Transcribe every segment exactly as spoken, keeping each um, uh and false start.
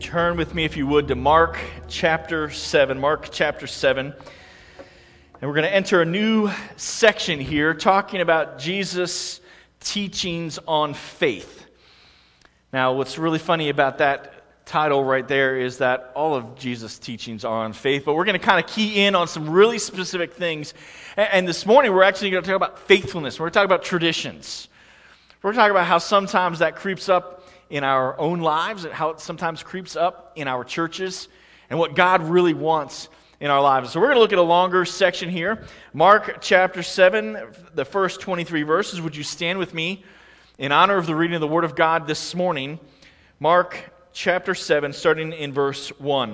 Turn with me, if you would, to Mark chapter seven. Mark chapter seven. And we're going to enter a new section here talking about Jesus' teachings on faith. Now, what's really funny about that title right there is that all of Jesus' teachings are on faith, but we're going to kind of key in on some really specific things. And this morning, we're actually going to talk about faithfulness. We're going to talk about traditions. We're going to talk about how sometimes that creeps up in our own lives, and how it sometimes creeps up in our churches, and what God really wants in our lives. So we're going to look at a longer section here. Mark chapter seven, the first twenty-three verses. Would you stand with me in honor of the reading of the Word of God this morning? Mark chapter seven, starting in verse one.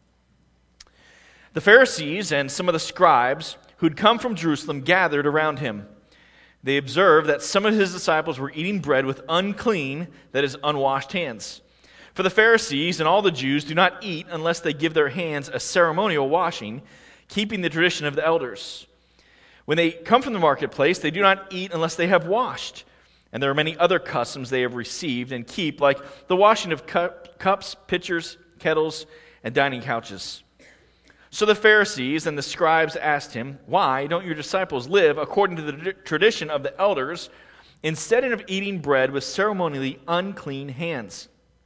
The Pharisees and some of the scribes who'd come from Jerusalem gathered around him. They observed that some of his disciples were eating bread with unclean, that is, unwashed hands. For the Pharisees and all the Jews do not eat unless they give their hands a ceremonial washing, keeping the tradition of the elders. When they come from the marketplace, they do not eat unless they have washed. And there are many other customs they have received and keep, like the washing of cup, cups, pitchers, kettles, and dining couches. So the Pharisees and the scribes asked him, "Why don't your disciples live according to the tradition of the elders, instead of eating bread with ceremonially unclean hands?"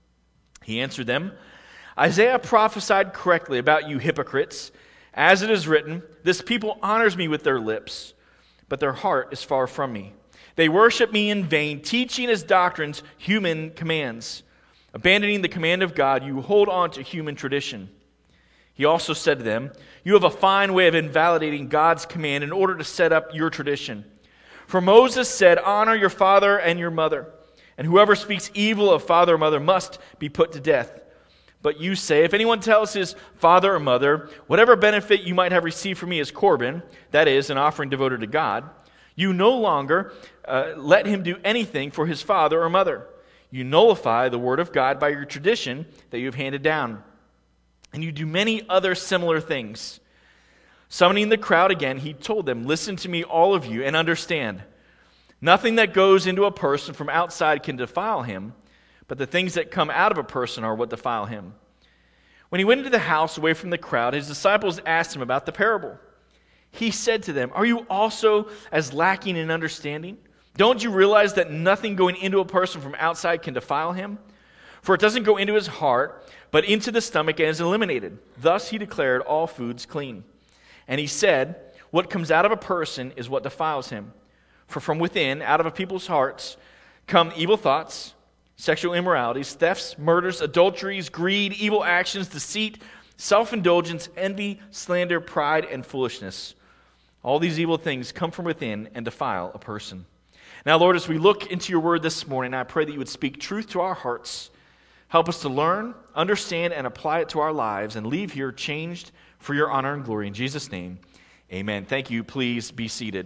He answered them, "Isaiah prophesied correctly about you hypocrites. As it is written, 'This people honors me with their lips, but their heart is far from me. They worship me in vain, teaching as doctrines human commands. Abandoning the command of God, you hold on to human tradition.' He also said to them, 'You have a fine way of invalidating God's command in order to set up your tradition. For Moses said, "Honor your father and your mother," and whoever speaks evil of father or mother must be put to death. But you say, if anyone tells his father or mother, "Whatever benefit you might have received from me is Corban," that is, an offering devoted to God, you no longer uh, let him do anything for his father or mother. You nullify the word of God by your tradition that you have handed down. And you do many other similar things." Summoning the crowd again, he told them, "Listen to me, all of you, and understand. Nothing that goes into a person from outside can defile him, but the things that come out of a person are what defile him." When he went into the house away from the crowd, his disciples asked him about the parable. He said to them, "Are you also as lacking in understanding? Don't you realize that nothing going into a person from outside can defile him? For it doesn't go into his heart, but into the stomach and is eliminated. Thus he declared all foods clean. And he said, what comes out of a person is what defiles him. For from within, out of a people's hearts, come evil thoughts, sexual immoralities, thefts, murders, adulteries, greed, evil actions, deceit, self-indulgence, envy, slander, pride, and foolishness. All these evil things come from within and defile a person." Now, Lord, as we look into your word this morning, I pray that you would speak truth to our hearts. Help us to learn, understand, and apply it to our lives and leave here changed for your honor and glory. In Jesus' name, amen. Thank you. Please be seated.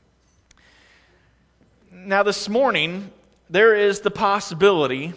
Now, this morning, there is the possibility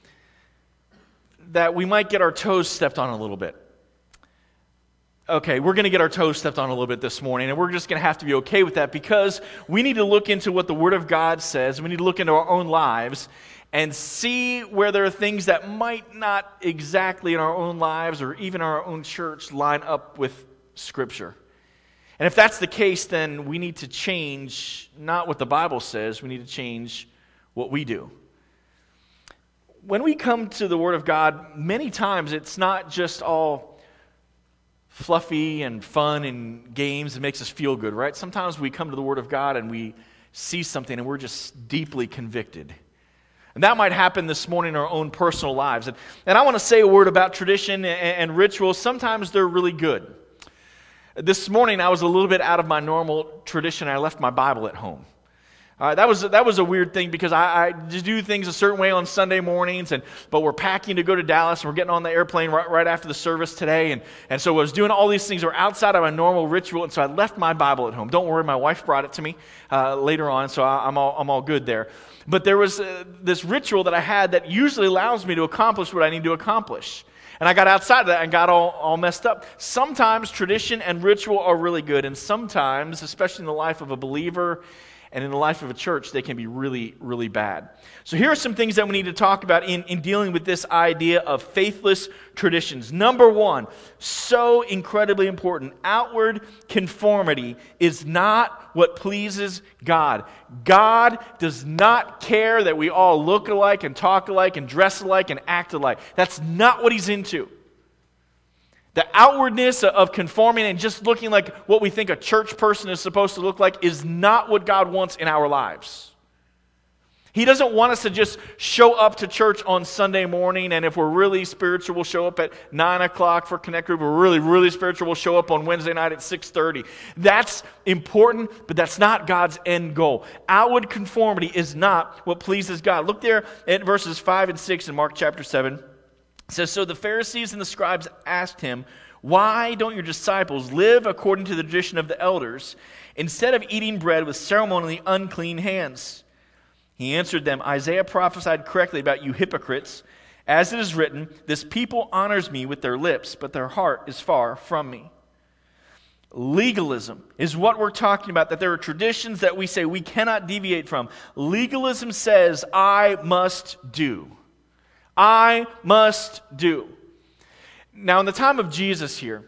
that we might get our toes stepped on a little bit. Okay, we're going to get our toes stepped on a little bit this morning, and we're just going to have to be okay with that because we need to look into what the Word of God says. We need to look into our own lives and see where there are things that might not exactly in our own lives or even our own church line up with Scripture. And if that's the case, then we need to change not what the Bible says, we need to change what we do. When we come to the Word of God, many times it's not just all fluffy and fun and games that makes us feel good, right? Sometimes we come to the Word of God and we see something and we're just deeply convicted. And that might happen this morning in our own personal lives. And, and I want to say a word about tradition and, and rituals. Sometimes they're really good. This morning I was a little bit out of my normal tradition. I left my Bible at home. Uh, that was that was a weird thing because I, I just do things a certain way on Sunday mornings, and but we're packing to go to Dallas, and we're getting on the airplane right, right after the service today, and, and so I was doing all these things that were outside of my normal ritual, and so I left my Bible at home. Don't worry, my wife brought it to me uh, later on, so I, I'm all I'm all good there. But there was uh, this ritual that I had that usually allows me to accomplish what I need to accomplish. And I got outside of that and got all, all messed up. Sometimes tradition and ritual are really good, and sometimes, especially in the life of a believer and in the life of a church, they can be really, really bad. So here are some things that we need to talk about in, in dealing with this idea of faithless traditions. Number one, so incredibly important, outward conformity is not what pleases God. God does not care that we all look alike and talk alike and dress alike and act alike. That's not what He's into. The outwardness of conforming and just looking like what we think a church person is supposed to look like is not what God wants in our lives. He doesn't want us to just show up to church on Sunday morning, and if we're really spiritual, we'll show up at nine o'clock for Connect Group. If we're really, really spiritual, we'll show up on Wednesday night at six thirty. That's important, but that's not God's end goal. Outward conformity is not what pleases God. Look there at verses five and six in Mark chapter seven. It says, so the Pharisees and the scribes asked him, why don't your disciples live according to the tradition of the elders instead of eating bread with ceremonially unclean hands? He answered them, Isaiah prophesied correctly about you hypocrites. As it is written, this people honors me with their lips, but their heart is far from me. Legalism is what we're talking about, that there are traditions that we say we cannot deviate from. Legalism says, I must do. I must do. Now, in the time of Jesus here,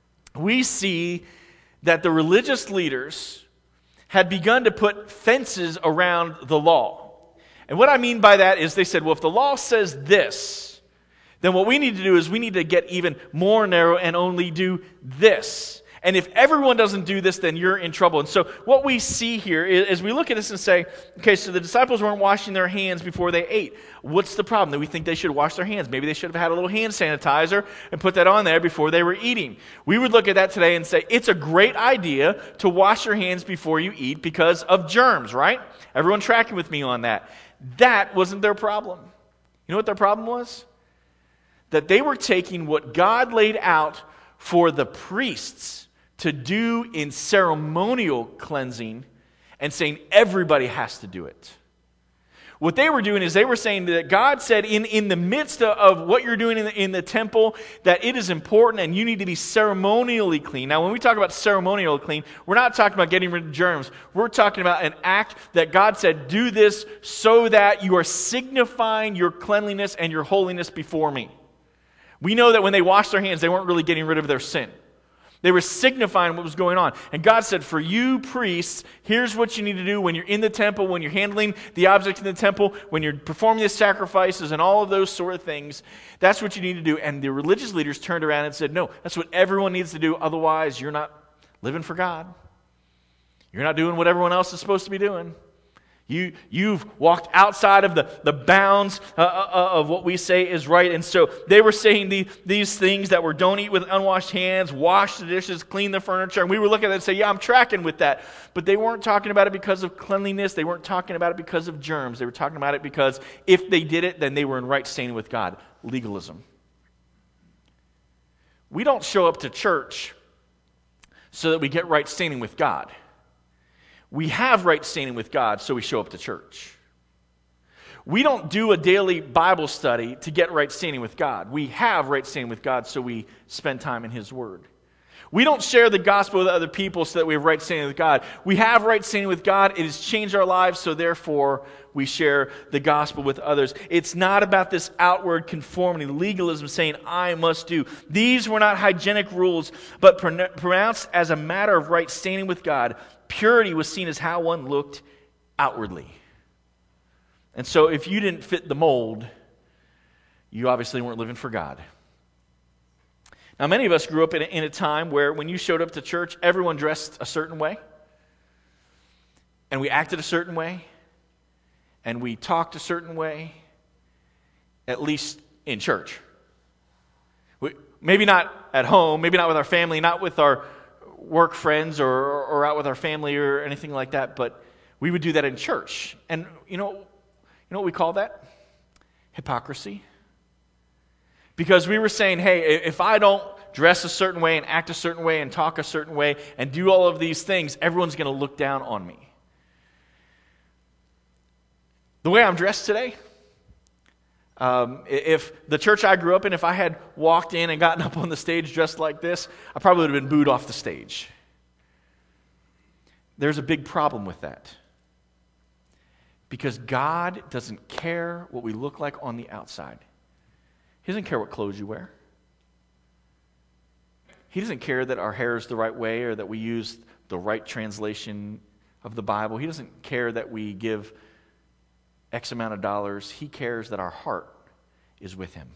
we see that the religious leaders had begun to put fences around the law. And what I mean by that is they said, well, if the law says this, then what we need to do is we need to get even more narrow and only do this. And if everyone doesn't do this, then you're in trouble. And so what we see here is, is we look at this and say, okay, so the disciples weren't washing their hands before they ate. What's the problem? That we think they should wash their hands. Maybe they should have had a little hand sanitizer and put that on there before they were eating. We would look at that today and say, it's a great idea to wash your hands before you eat because of germs, right? Everyone tracking with me on that. That wasn't their problem. You know what their problem was? That they were taking what God laid out for the priests to do in ceremonial cleansing and saying everybody has to do it. What they were doing is they were saying that God said in, in the midst of, of what you're doing in the, in the temple, that it is important and you need to be ceremonially clean. Now, when we talk about ceremonially clean, we're not talking about getting rid of germs. We're talking about an act that God said, do this so that you are signifying your cleanliness and your holiness before me. We know that when they washed their hands, they weren't really getting rid of their sin. They were signifying what was going on. And God said, for you priests, here's what you need to do when you're in the temple, when you're handling the objects in the temple, when you're performing the sacrifices and all of those sort of things. That's what you need to do. And the religious leaders turned around and said, no, that's what everyone needs to do. Otherwise, you're not living for God. You're not doing what everyone else is supposed to be doing. You, you've walked outside of the, the bounds uh, uh, of what we say is right. And so they were saying the, these things that were don't eat with unwashed hands, wash the dishes, clean the furniture. And we would look at it and say, yeah, I'm tracking with that. But they weren't talking about it because of cleanliness. They weren't talking about it because of germs. They were talking about it because if they did it, then they were in right standing with God. Legalism. We don't show up to church so that we get right standing with God. We have right standing with God, so we show up to church. We don't do a daily Bible study to get right standing with God. We have right standing with God, so we spend time in His Word. We don't share the gospel with other people so that we have right standing with God. We have right standing with God. It has changed our lives, so therefore we share the gospel with others. It's not about this outward conformity, legalism, saying, I must do. These were not hygienic rules, but pronounced as a matter of right standing with God. Purity was seen as how one looked outwardly. And so if you didn't fit the mold, you obviously weren't living for God. Now, many of us grew up in a, in a time where when you showed up to church, everyone dressed a certain way, and we acted a certain way, and we talked a certain way, at least in church. We, maybe not at home, maybe not with our family, not with our work friends or, or out with our family or anything like that, but we would do that in church. And you know, you know what we call that? Hypocrisy. Because we were saying, hey, if I don't dress a certain way and act a certain way and talk a certain way and do all of these things, everyone's going to look down on me. The way I'm dressed today, um, if the church I grew up in, if I had walked in and gotten up on the stage dressed like this, I probably would have been booed off the stage. There's a big problem with that. Because God doesn't care what we look like on the outside. He doesn't care what clothes you wear. He doesn't care that our hair is the right way or that we use the right translation of the Bible. He doesn't care that we give X amount of dollars. He cares that our heart is with him.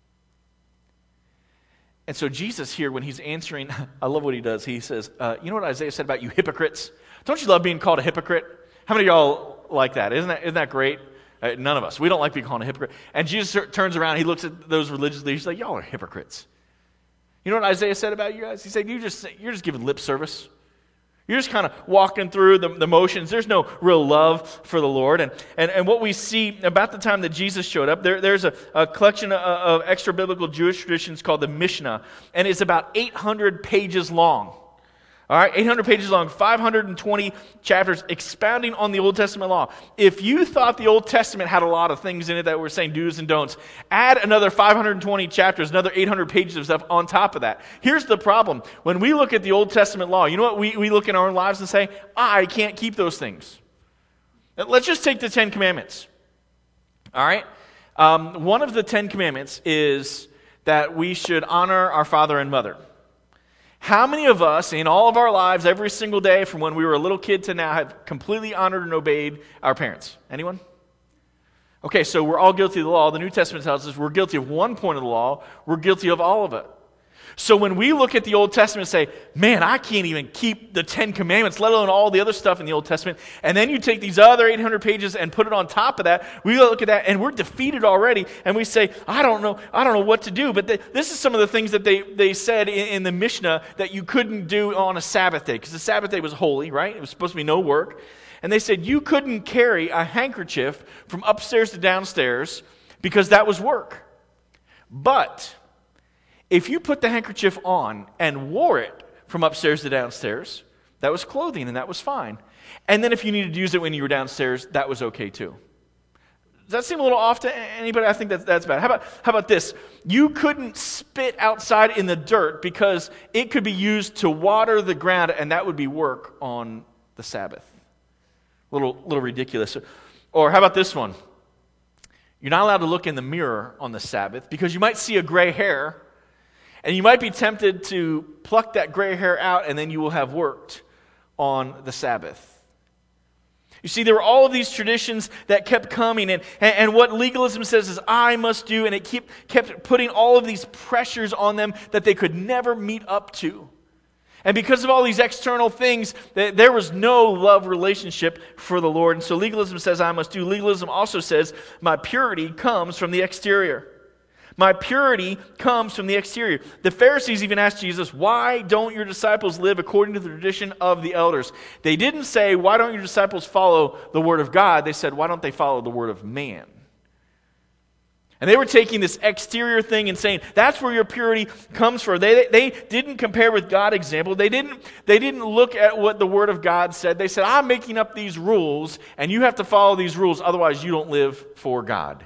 And so Jesus here, when he's answering, I love what he does. He says, uh, you know what Isaiah said about you hypocrites? Don't you love being called a hypocrite? How many of y'all like that? Isn't that, isn't that great? Uh, none of us. We don't like being called a hypocrite. And Jesus turns around, he looks at those religious leaders, he's like, y'all are hypocrites. You know what Isaiah said about you guys? He said, you just, you're just giving lip service. You're just kind of walking through the, the motions. There's no real love for the Lord. And, and, and what we see about the time that Jesus showed up, there, there's a, a collection of, of extra-biblical Jewish traditions called the Mishnah, and it's about eight hundred pages long. All right, eight hundred pages long, five hundred twenty chapters expounding on the Old Testament law. If you thought the Old Testament had a lot of things in it that were saying do's and don'ts, add another five hundred twenty chapters, another eight hundred pages of stuff on top of that. Here's the problem. When we look at the Old Testament law, you know what we, we look in our own lives and say, I can't keep those things. Let's just take the Ten Commandments. All right? Um, one of the Ten Commandments is that we should honor our father and mother. How many of us in all of our lives, every single day, from when we were a little kid to now, have completely honored and obeyed our parents? Anyone? Okay, so we're all guilty of the law. The New Testament tells us we're guilty of one point of the law. We're guilty of all of it. So when we look at the Old Testament and say, man, I can't even keep the Ten Commandments, let alone all the other stuff in the Old Testament, and then you take these other eight hundred pages and put it on top of that, we look at that and we're defeated already, and we say, I don't know, I don't know what to do. But the, this is some of the things that they, they said in, in the Mishnah that you couldn't do on a Sabbath day, because the Sabbath day was holy, right? It was supposed to be no work. And they said you couldn't carry a handkerchief from upstairs to downstairs because that was work. But if you put the handkerchief on and wore it from upstairs to downstairs, that was clothing and that was fine. And then if you needed to use it when you were downstairs, that was okay too. Does that seem a little off to anybody? I think that's, that's bad. How about, how about this? You couldn't spit outside in the dirt because it could be used to water the ground, and that would be work on the Sabbath. A little, little ridiculous. Or how about this one? You're not allowed to look in the mirror on the Sabbath because you might see a gray hair, and you might be tempted to pluck that gray hair out, and then you will have worked on the Sabbath. You see, there were all of these traditions that kept coming, and, and, and what legalism says is, I must do, and it keep, kept putting all of these pressures on them that they could never meet up to. And because of all these external things, there was no love relationship for the Lord. And so legalism says, I must do. Legalism also says, my purity comes from the exterior. My purity comes from the exterior. The Pharisees even asked Jesus, why don't your disciples live according to the tradition of the elders? They didn't say, why don't your disciples follow the word of God? They said, why don't they follow the word of man? And they were taking this exterior thing and saying, that's where your purity comes from. They, they didn't compare with God's example. They didn't, they didn't look at what the word of God said. They said, I'm making up these rules, and you have to follow these rules, otherwise you don't live for God.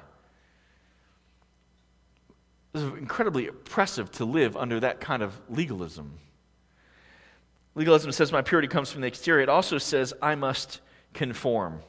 It's incredibly oppressive to live under that kind of legalism. Legalism says my purity comes from the exterior. It also says I must conform.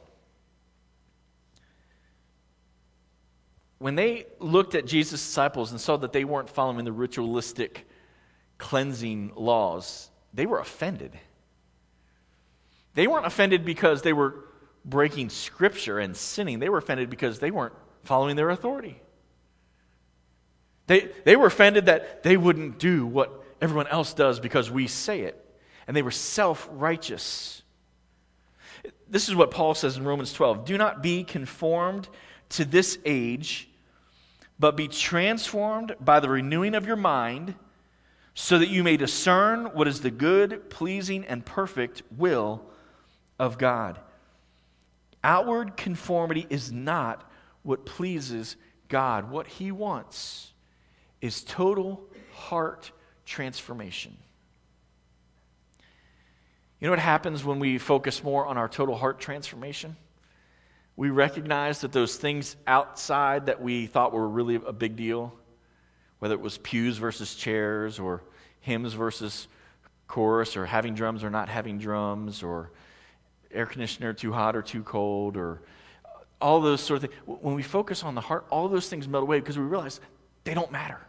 When they looked at Jesus' disciples and saw that they weren't following the ritualistic cleansing laws, they were offended. They weren't offended because they were breaking Scripture and sinning. They were offended because they weren't following their authority. They, they were offended that they wouldn't do what everyone else does because we say it. And they were self-righteous. This is what Paul says in Romans twelve. Do not be conformed to this age, but be transformed by the renewing of your mind, so that you may discern what is the good, pleasing, and perfect will of God. Outward conformity is not what pleases God. What He wants is total heart transformation. You know what happens when we focus more on our total heart transformation? We recognize that those things outside that we thought were really a big deal, whether it was pews versus chairs, or hymns versus chorus, or having drums or not having drums, or air conditioner too hot or too cold, or all those sort of things. When we focus on the heart, all those things melt away because we realize they don't matter.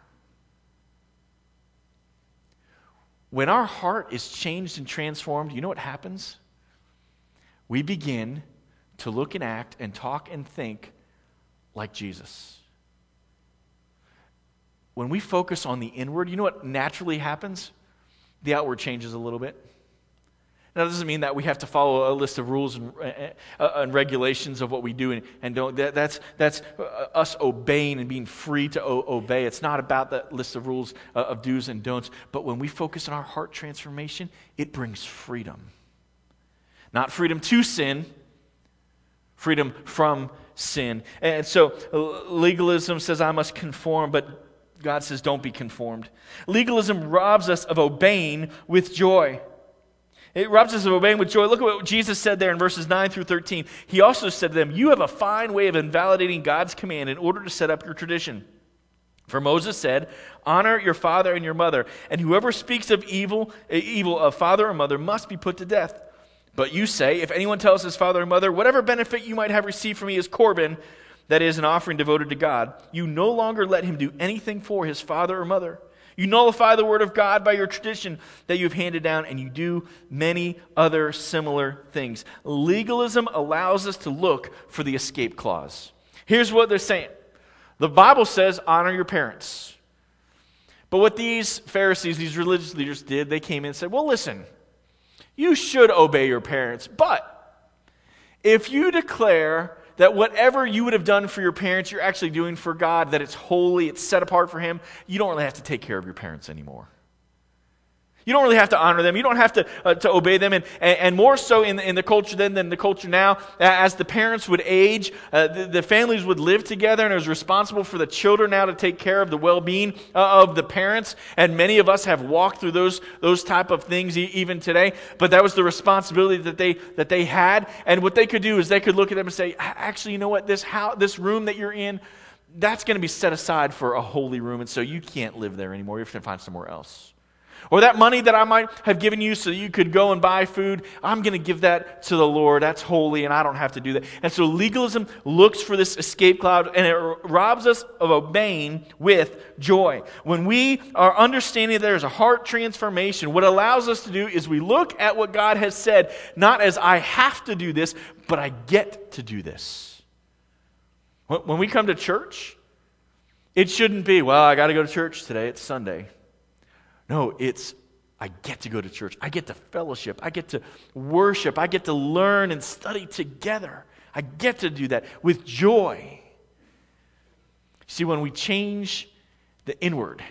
When our heart is changed and transformed, you know what happens? We begin to look and act and talk and think like Jesus. When we focus on the inward, you know what naturally happens? The outward changes a little bit. Now, that doesn't mean that we have to follow a list of rules and, uh, and regulations of what we do and, and don't. That, that's that's uh, us obeying and being free to o- obey. It's not about that list of rules uh, of do's and don'ts. But when we focus on our heart transformation, it brings freedom. Not freedom to sin, freedom from sin. And so legalism says, I must conform, but God says, don't be conformed. Legalism robs us of obeying with joy. It robs us of obeying with joy. Look at what Jesus said there in verses nine through thirteen. He also said to them, you have a fine way of invalidating God's command in order to set up your tradition. For Moses said, honor your father and your mother, and whoever speaks of evil, evil of father or mother must be put to death. But you say, if anyone tells his father or mother, whatever benefit you might have received from me is Corban, that is, an offering devoted to God, you no longer let him do anything for his father or mother. You nullify the word of God by your tradition that you've handed down, and you do many other similar things. Legalism allows us to look for the escape clause. Here's what they're saying. The Bible says, honor your parents. But what these Pharisees, these religious leaders did, they came in and said, well, listen, you should obey your parents, but if you declare that whatever you would have done for your parents, you're actually doing for God, that it's holy, it's set apart for Him, you don't really have to take care of your parents anymore. You don't really have to honor them. You don't have to uh, to obey them. And, and, and more so in the, in the culture then than the culture now, as the parents would age, uh, the, the families would live together, and it was responsible for the children now to take care of the well-being uh, of the parents. And many of us have walked through those those type of things e- even today. But that was the responsibility that they that they had. And what they could do is they could look at them and say, actually, you know what? This how this room that you're in, that's going to be set aside for a holy room, and so you can't live there anymore. You have to find somewhere else. Or that money that I might have given you so you could go and buy food, I'm going to give that to the Lord. That's holy, and I don't have to do that. And so legalism looks for this escape cloud, and it robs us of obeying with joy. When we are understanding that there's a heart transformation, what allows us to do is we look at what God has said, not as I have to do this, but I get to do this. When we come to church, it shouldn't be, well, I got to go to church today. It's Sunday. No, it's, I get to go to church. I get to fellowship. I get to worship. I get to learn and study together. I get to do that with joy. See, when we change the inward,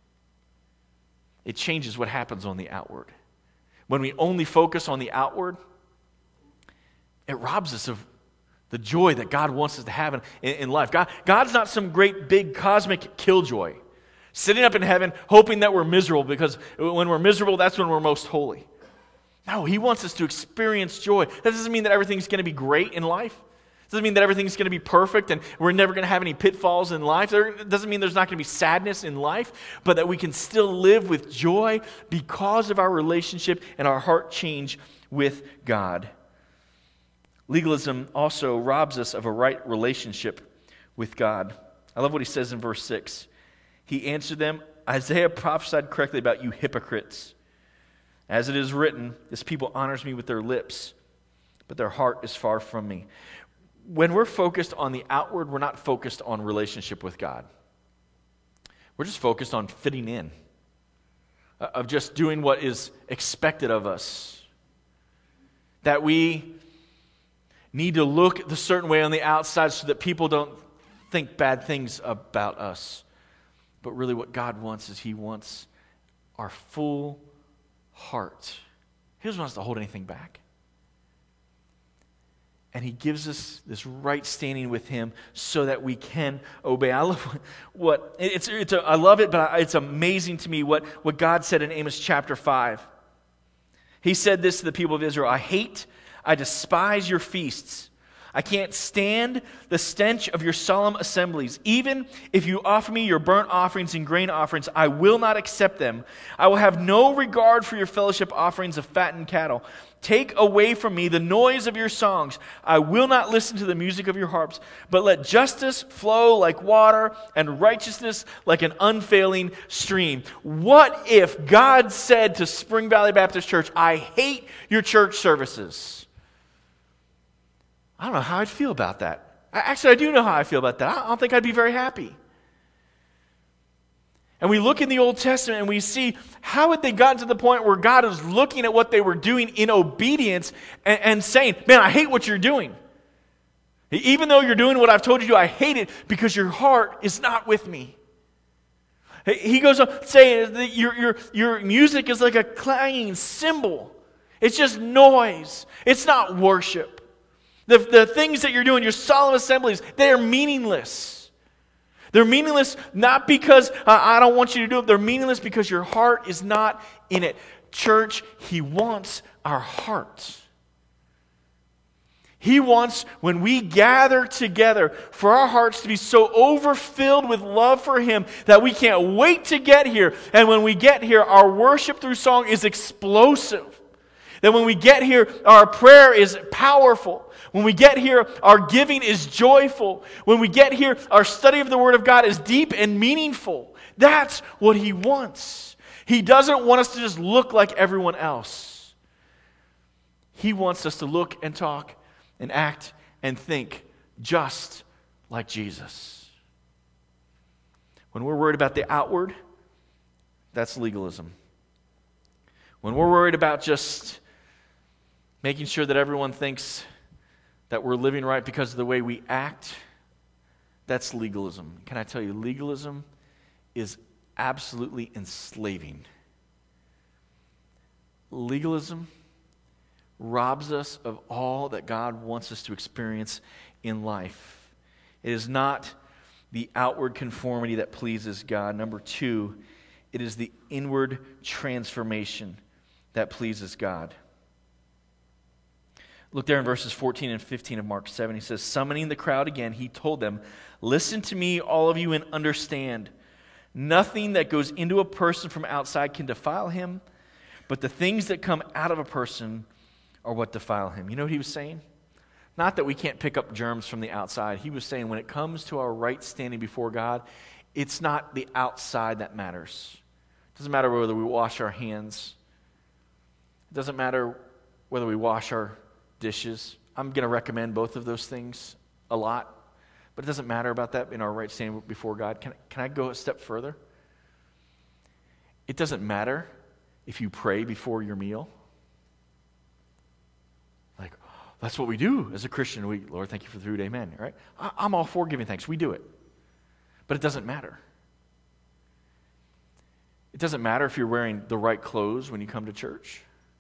it changes what happens on the outward. When we only focus on the outward, it robs us of the joy that God wants us to have in, in life. God, God's not some great big cosmic killjoy, sitting up in heaven, hoping that we're miserable, because when we're miserable, that's when we're most holy. No, He wants us to experience joy. That doesn't mean that everything's going to be great in life. It doesn't mean that everything's going to be perfect and we're never going to have any pitfalls in life. It doesn't mean there's not going to be sadness in life, but that we can still live with joy because of our relationship and our heart change with God. Legalism also robs us of a right relationship with God. I love what he says in verse six. He answered them, Isaiah prophesied correctly about you hypocrites. As it is written, this people honors me with their lips, but their heart is far from me. When we're focused on the outward, we're not focused on relationship with God. We're just focused on fitting in, of just doing what is expected of us. That we need to look the certain way on the outside so that people don't think bad things about us. But really what God wants is He wants our full heart. He doesn't want us to hold anything back. And He gives us this right standing with Him so that we can obey. I love what, it's, it's a, I love it, but it's amazing to me what, what God said in Amos chapter five. He said this to the people of Israel, I hate, I despise your feasts. I can't stand the stench of your solemn assemblies. Even if you offer me your burnt offerings and grain offerings, I will not accept them. I will have no regard for your fellowship offerings of fattened cattle. Take away from me the noise of your songs. I will not listen to the music of your harps, but let justice flow like water and righteousness like an unfailing stream. What if God said to Spring Valley Baptist Church, I hate your church services? I don't know how I'd feel about that. Actually, I do know how I feel about that. I don't think I'd be very happy. And we look in the Old Testament and we see how had they gotten to the point where God is looking at what they were doing in obedience and, and saying, man, I hate what you're doing. Even though you're doing what I've told you to do, I hate it because your heart is not with me. He goes on saying that your, your, your music is like a clanging cymbal. It's just noise. It's not worship. The, the things that you're doing, your solemn assemblies, they are meaningless. They're meaningless not because uh, I don't want you to do it. They're meaningless because your heart is not in it. Church, He wants our heart. He wants, when we gather together, for our hearts to be so overfilled with love for Him that we can't wait to get here. And when we get here, our worship through song is explosive. That when we get here, our prayer is powerful. When we get here, our giving is joyful. When we get here, our study of the Word of God is deep and meaningful. That's what He wants. He doesn't want us to just look like everyone else. He wants us to look and talk and act and think just like Jesus. When we're worried about the outward, that's legalism. When we're worried about just making sure that everyone thinks that we're living right because of the way we act, that's legalism. Can I tell you, legalism is absolutely enslaving. Legalism robs us of all that God wants us to experience in life. It is not the outward conformity that pleases God. Number two, it is the inward transformation that pleases God. Look there in verses fourteen and fifteen of Mark seven. He says, summoning the crowd again, He told them, listen to me, all of you, and understand. Nothing that goes into a person from outside can defile him, but the things that come out of a person are what defile him. You know what he was saying? Not that we can't pick up germs from the outside. He was saying when it comes to our right standing before God, it's not the outside that matters. It doesn't matter whether we wash our hands. It doesn't matter whether we wash our dishes. I'm going to recommend both of those things a lot, but it doesn't matter about that in our right standing before God. Can, can I go a step further? It doesn't matter if you pray before your meal. Like, oh, that's what we do as a Christian. We, Lord, thank you for the food, amen, right? I, I'm all for giving thanks. We do it. But it doesn't matter. It doesn't matter if you're wearing the right clothes when you come to church.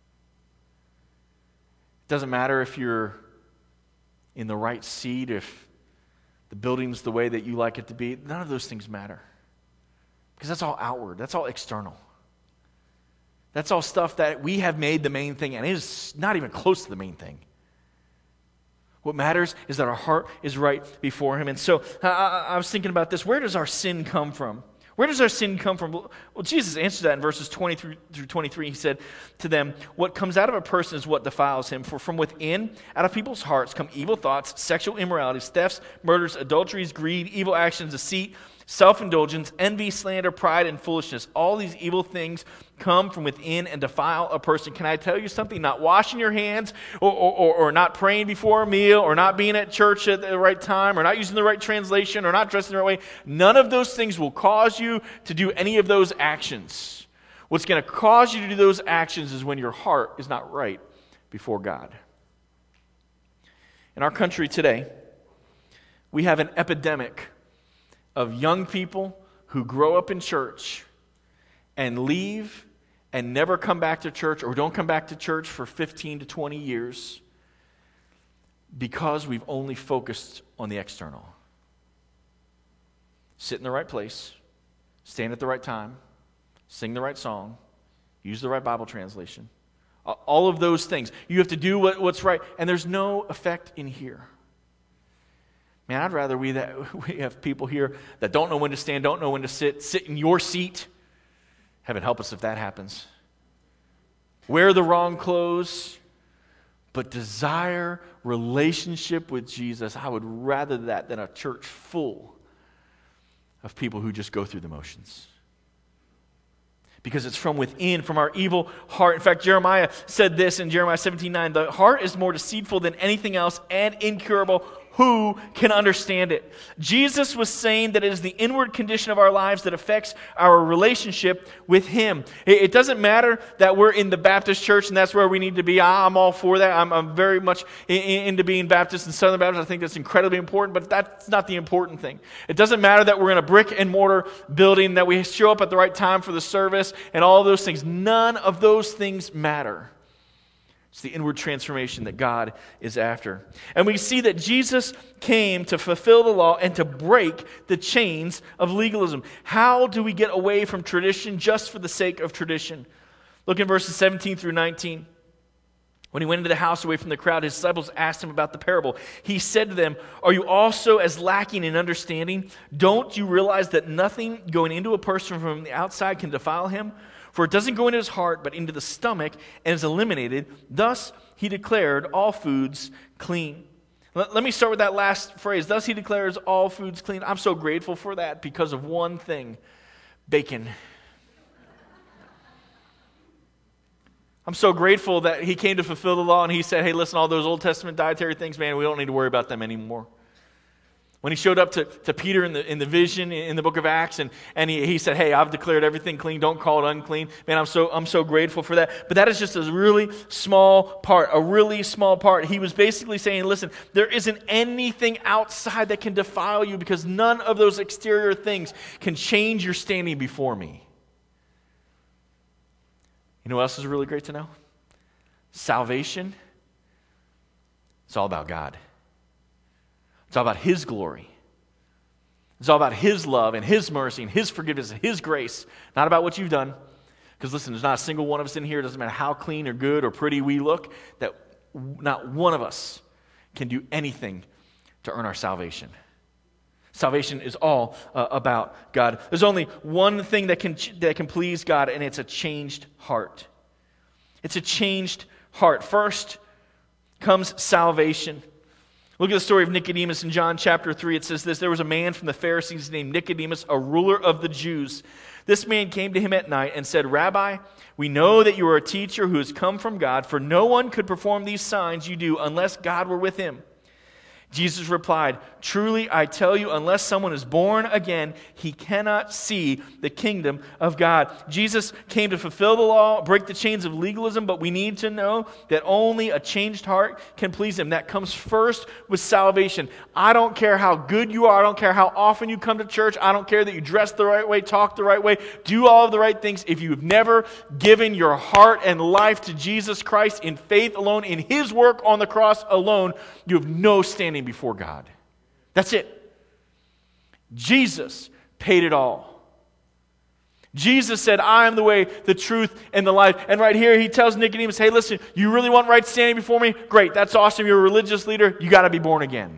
It doesn't matter if you're in the right seat, if the building's the way that you like it to be. None of those things matter. Because that's all outward. That's all external. That's all stuff that we have made the main thing, and it is not even close to the main thing. What matters is that our heart is right before Him. And so I, I was thinking about this. Where does our sin come from? Where does our sin come from? Well, Jesus answered that in verses twenty through twenty-three. He said to them, what comes out of a person is what defiles him. For from within, out of people's hearts, come evil thoughts, sexual immoralities, thefts, murders, adulteries, greed, evil actions, deceit, self-indulgence, envy, slander, pride, and foolishness. All these evil things come from within and defile a person. Can I tell you something? Not washing your hands or, or, or not praying before a meal or not being at church at the right time or not using the right translation or not dressing the right way, none of those things will cause you to do any of those actions. What's going to cause you to do those actions is when your heart is not right before God. In our country today, we have an epidemic of young people who grow up in church and leave and never come back to church or don't come back to church for fifteen to twenty years because we've only focused on the external. Sit in the right place, stand at the right time, sing the right song, use the right Bible translation. All of those things. You have to do what, what's right, and there's no effect in here. Man, I'd rather we that we have people here that don't know when to stand, don't know when to sit, sit in your seat. Heaven help us if that happens. Wear the wrong clothes, but desire relationship with Jesus. I would rather that than a church full of people who just go through the motions. Because it's from within, from our evil heart. In fact, Jeremiah said this in Jeremiah seventeen nine, the heart is more deceitful than anything else and incurable. Who can understand it? Jesus was saying that it is the inward condition of our lives that affects our relationship with Him. It, it doesn't matter that we're in the Baptist church and that's where we need to be. I'm all for that. I'm, I'm very much in, in, into being Baptist and Southern Baptist. I think that's incredibly important, but that's not the important thing. It doesn't matter that we're in a brick and mortar building, that we show up at the right time for the service and all those things. None of those things matter. It's the inward transformation that God is after. And we see that Jesus came to fulfill the law and to break the chains of legalism. How do we get away from tradition just for the sake of tradition? Look in verses seventeen through nineteen. When he went into the house away from the crowd, his disciples asked him about the parable. He said to them, "Are you also as lacking in understanding? Don't you realize that nothing going into a person from the outside can defile him? For it doesn't go into his heart, but into the stomach, and is eliminated. Thus he declared all foods clean." Let, let me start with that last phrase. Thus he declares all foods clean. I'm so grateful for that because of one thing: bacon. I'm so grateful that he came to fulfill the law and he said, hey, listen, all those Old Testament dietary things, man, we don't need to worry about them anymore. When he showed up to, to Peter in the in the vision in the book of Acts, and, and he, he said, hey, I've declared everything clean, don't call it unclean. Man, I'm so I'm so grateful for that. But that is just a really small part, a really small part. He was basically saying, listen, there isn't anything outside that can defile you because none of those exterior things can change your standing before me. You know what else is really great to know? Salvation, it's all about God. It's all about His glory. It's all about His love and His mercy and His forgiveness and His grace. Not about what you've done. Because listen, there's not a single one of us in here, it doesn't matter how clean or good or pretty we look, that not one of us can do anything to earn our salvation. Salvation is all uh, about God. There's only one thing that can that can please God, and it's a changed heart. It's a changed heart. First comes salvation. Look at the story of Nicodemus in John chapter three. It says this: there was a man from the Pharisees named Nicodemus, a ruler of the Jews. This man came to him at night and said, Rabbi, we know that you are a teacher who has come from God, for no one could perform these signs you do unless God were with him. Jesus replied, truly I tell you, unless someone is born again, he cannot see the kingdom of God. Jesus came to fulfill the law, break the chains of legalism, but we need to know that only a changed heart can please Him. That comes first with salvation. I don't care how good you are. I don't care how often you come to church. I don't care that you dress the right way, talk the right way, do all of the right things. If you've never given your heart and life to Jesus Christ in faith alone, in His work on the cross alone, you have no standing before God. That's it. Jesus paid it all. Jesus said, I am the way, the truth, and the life. And right here he tells Nicodemus, hey, listen, you really want right standing before me? Great, that's awesome. You're a religious leader. You got to be born again.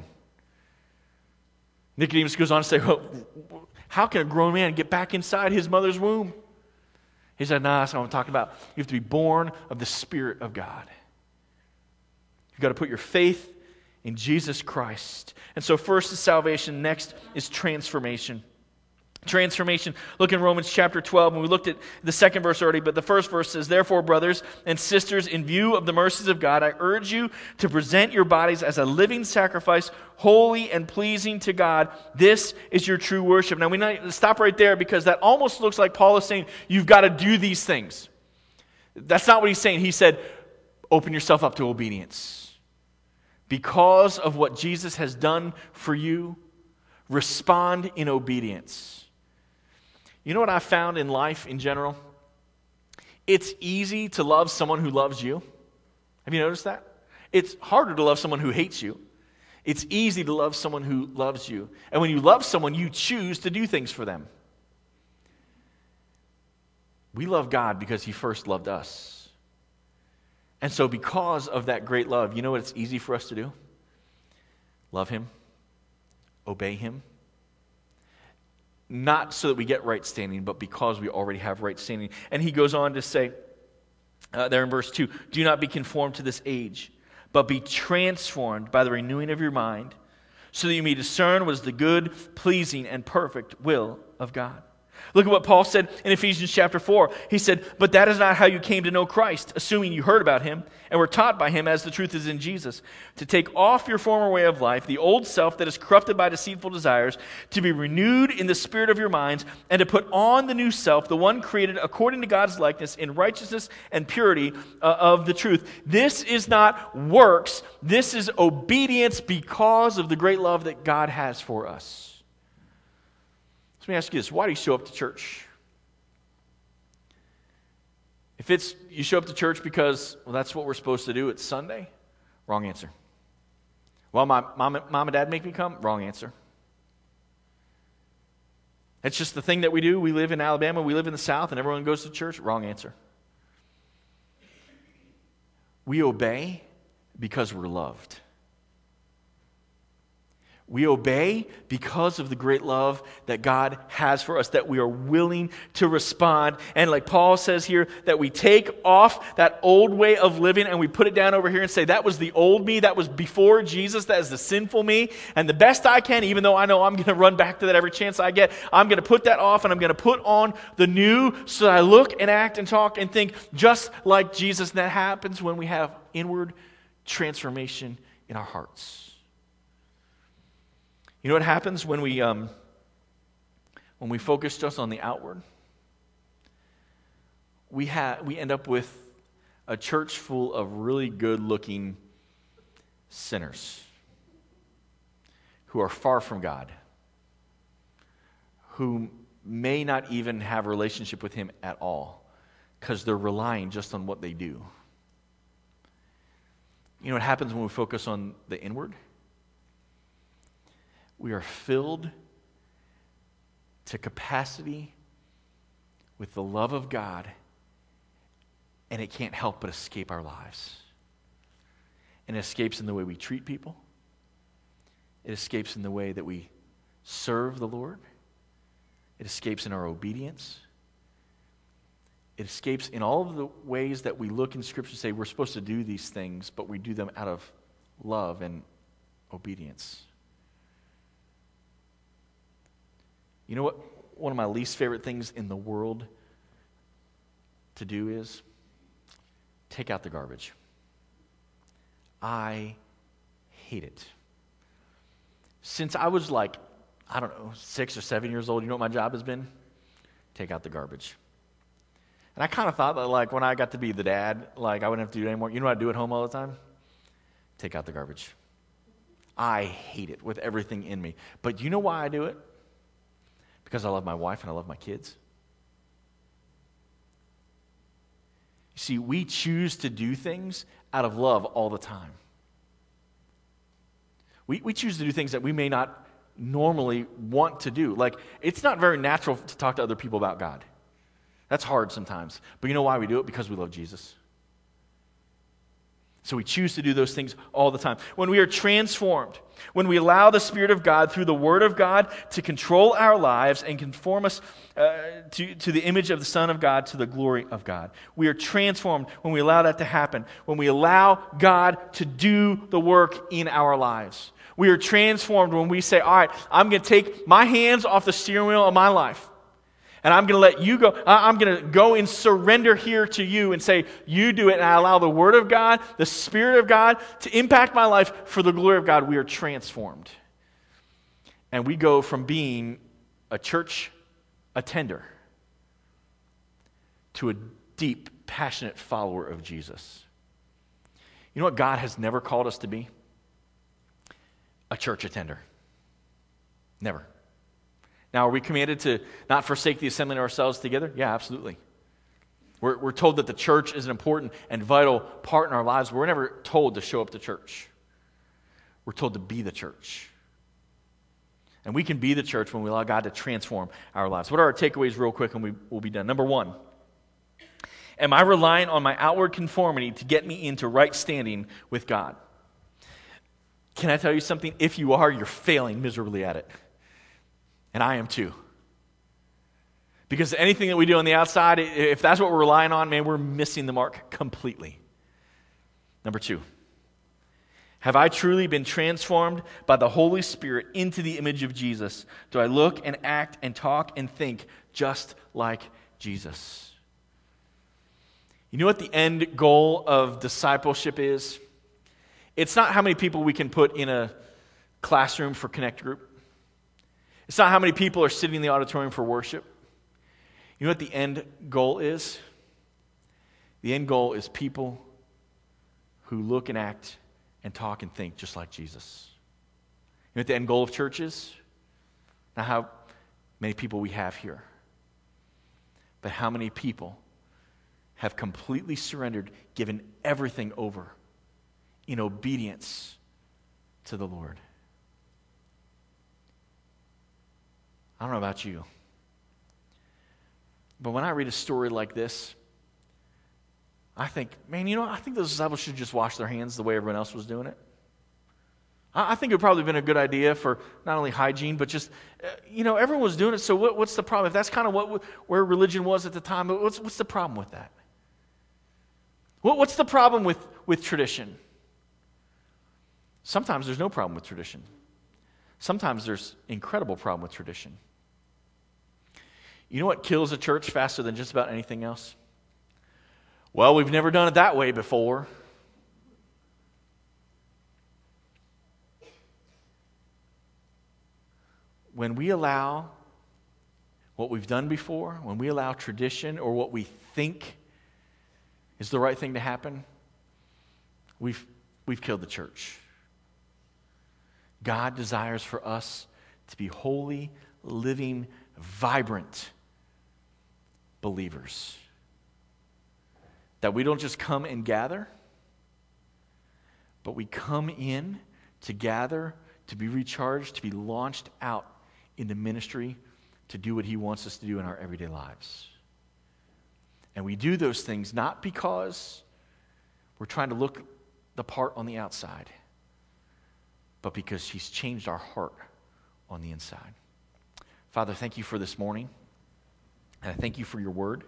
Nicodemus goes on to say, well, how can a grown man get back inside his mother's womb? He said, nah, that's not what I'm talking about. You have to be born of the Spirit of God. You've got to put your faith in Jesus Christ. And so first is salvation, next is transformation. Transformation. Look in Romans chapter twelve, and we looked at the second verse already, but the first verse says, therefore, brothers and sisters, in view of the mercies of God, I urge you to present your bodies as a living sacrifice, holy and pleasing to God. This is your true worship. Now we need to stop right there because that almost looks like Paul is saying, you've got to do these things. That's not what he's saying. He said, open yourself up to obedience. Because of what Jesus has done for you, respond in obedience. You know what I found in life in general? It's easy to love someone who loves you. Have you noticed that? It's harder to love someone who hates you. It's easy to love someone who loves you. And when you love someone, you choose to do things for them. We love God because He first loved us. And so because of that great love, you know what it's easy for us to do? Love Him. obey him. Not so that we get right standing, but because we already have right standing. And he goes on to say, uh, there in verse two, do not be conformed to this age, but be transformed by the renewing of your mind, so that you may discern what is the good, pleasing, and perfect will of God. Look at what Paul said in Ephesians chapter four. He said, but that is not how you came to know Christ, assuming you heard about him and were taught by him as the truth is in Jesus, to take off your former way of life, the old self that is corrupted by deceitful desires, to be renewed in the spirit of your minds, and to put on the new self, the one created according to God's likeness in righteousness and purity uh, of the truth. This is not works. This is obedience because of the great love that God has for us. Let me ask you this. Why do you show up to church? If it's you show up to church because, well, that's what we're supposed to do, it's Sunday, wrong answer. Well, my mom, mom and dad make me come, wrong answer. It's just the thing that we do. We live in Alabama, we live in the South, and everyone goes to church, wrong answer. We obey because we're loved. We obey because of the great love that God has for us, that we are willing to respond. And like Paul says here, that we take off that old way of living and we put it down over here and say, that was the old me, that was before Jesus, that is the sinful me. And the best I can, even though I know I'm going to run back to that every chance I get, I'm going to put that off and I'm going to put on the new so that I look and act and talk and think just like Jesus. And that happens when we have inward transformation in our hearts. You know what happens when we um, when we focus just on the outward? We ha- we end up with a church full of really good-looking sinners who are far from God, who may not even have a relationship with Him at all because they're relying just on what they do. You know what happens when we focus on the inward? We are filled to capacity with the love of God, and it can't help but escape our lives. And it escapes in the way we treat people. It escapes in the way that we serve the Lord. It escapes in our obedience. It escapes in all of the ways that we look in Scripture and say we're supposed to do these things, but we do them out of love and obedience. You know what one of my least favorite things in the world to do is? Take out the garbage. I hate it. Since I was like, I don't know, six or seven years old, you know what my job has been? Take out the garbage. And I kind of thought that like when I got to be the dad, like I wouldn't have to do it anymore. You know what I do at home all the time? Take out the garbage. I hate it with everything in me. But you know why I do it? Because I love my wife and I love my kids. You see, we choose to do things out of love all the time. We, we choose to do things that we may not normally want to do. Like, it's not very natural to talk to other people about God. That's hard sometimes. But you know why we do it? Because we love Jesus. So we choose to do those things all the time. When we are transformed, when we allow the Spirit of God through the Word of God to control our lives and conform us uh, to, to the image of the Son of God, to the glory of God. We are transformed when we allow that to happen, when we allow God to do the work in our lives. We are transformed when we say, all right, I'm going to take my hands off the steering wheel of my life. And I'm going to let you go. I'm going to go and surrender here to you and say, you do it. And I allow the Word of God, the Spirit of God to impact my life for the glory of God. We are transformed. And we go from being a church attender to a deep, passionate follower of Jesus. You know what God has never called us to be? A church attender. Never. Now, are we commanded to not forsake the assembling of ourselves together? Yeah, absolutely. We're, we're told that the church is an important and vital part in our lives. We're never told to show up to church. We're told to be the church. And we can be the church when we allow God to transform our lives. What are our takeaways real quick and we, we'll be done? Number one, am I relying on my outward conformity to get me into right standing with God? Can I tell you something? If you are, you're failing miserably at it. And I am too. Because anything that we do on the outside, if that's what we're relying on, man, we're missing the mark completely. Number two, have I truly been transformed by the Holy Spirit into the image of Jesus? Do I look and act and talk and think just like Jesus? You know what the end goal of discipleship is? It's not how many people we can put in a classroom for Connect Group. It's not how many people are sitting in the auditorium for worship. You know what the end goal is? The end goal is people who look and act and talk and think just like Jesus. You know what the end goal of church is? Not how many people we have here, but how many people have completely surrendered, given everything over in obedience to the Lord. I don't know about you, but when I read a story like this, I think, man, you know, I think those disciples should just wash their hands the way everyone else was doing it. I, I think it would probably have been a good idea for not only hygiene, but just, uh, you know, everyone was doing it, so what, what's the problem? If that's kind of what where religion was at the time, what's, what's the problem with that? What, what's the problem with, with tradition? Sometimes there's no problem with tradition. Sometimes there's incredible problem with tradition. You know what kills a church faster than just about anything else? Well, we've never done it that way before. When we allow what we've done before, when we allow tradition or what we think is the right thing to happen, we've, we've killed the church. God desires for us to be holy, living, vibrant believers. That we don't just come and gather, but we come in to gather, to be recharged, to be launched out into ministry, to do what He wants us to do in our everyday lives. And we do those things not because we're trying to look the part on the outside, but because He's changed our heart on the inside. Father, thank You for this morning, and I thank You for Your word.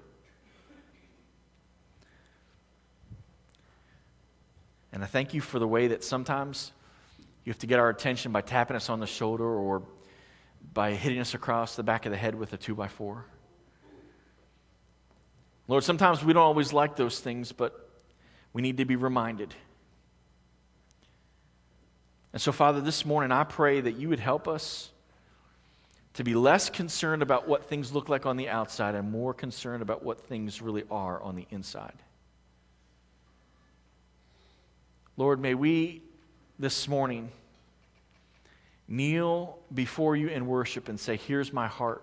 And I thank You for the way that sometimes You have to get our attention by tapping us on the shoulder or by hitting us across the back of the head with a two by four. Lord, sometimes we don't always like those things, but we need to be reminded. And so, Father, this morning I pray that You would help us to be less concerned about what things look like on the outside and more concerned about what things really are on the inside. Lord, may we this morning kneel before You in worship and say, here's my heart.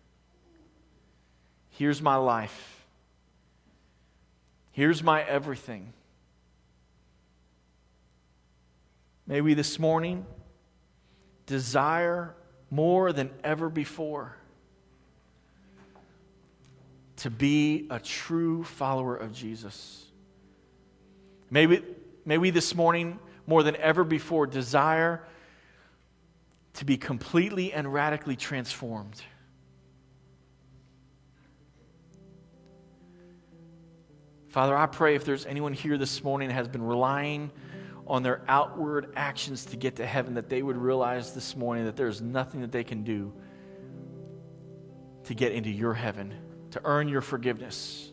Here's my life. Here's my everything. May we this morning desire more than ever before to be a true follower of Jesus. May we, may we this morning, more than ever before, desire to be completely and radically transformed. Father, I pray if there's anyone here this morning that has been relying on their outward actions to get to heaven, that they would realize this morning that there's nothing that they can do to get into Your heaven, to earn Your forgiveness.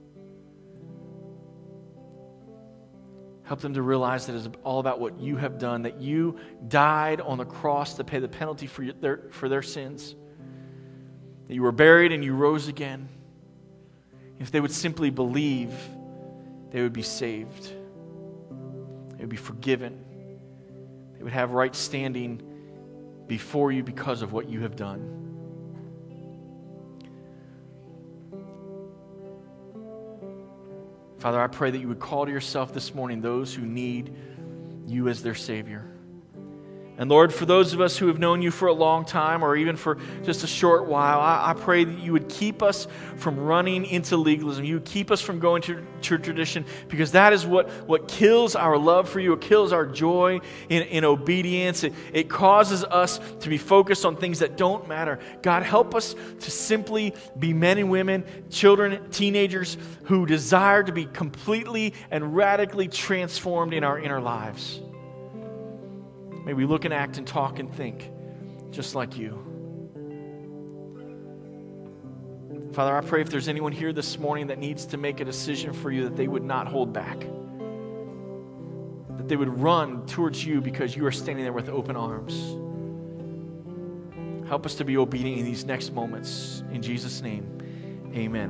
Help them to realize that it's all about what You have done, that You died on the cross to pay the penalty for their, for their sins, that You were buried and You rose again. If they would simply believe, they would be saved. They would be forgiven. They would have right standing before You because of what You have done. Father, I pray that You would call to Yourself this morning those who need You as their Savior. And Lord, for those of us who have known you for a long time or even for just a short while, I, I pray that you would keep us from running into legalism. You would keep us from going to, to tradition, because that is what, what kills our love for you. It kills our joy in, in obedience. It, it causes us to be focused on things that don't matter. God, help us to simply be men and women, children, teenagers who desire to be completely and radically transformed in our inner lives. May we look and act and talk and think just like you. Father, I pray if there's anyone here this morning that needs to make a decision for you, that they would not hold back. That they would run towards you because you are standing there with open arms. Help us to be obedient in these next moments. In Jesus' name, amen.